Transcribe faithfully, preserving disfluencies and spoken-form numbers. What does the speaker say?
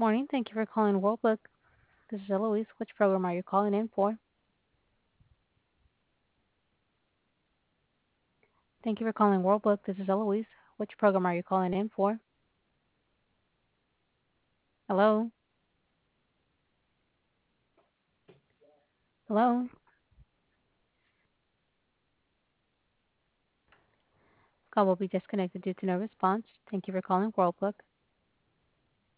Morning. Thank you for calling WorldBook. This is Eloise. Which program are you calling in for? Thank you for calling WorldBook. This is Eloise. Which program are you calling in for? Hello? Hello? Call will be disconnected due to no response. Thank you for calling WorldBook.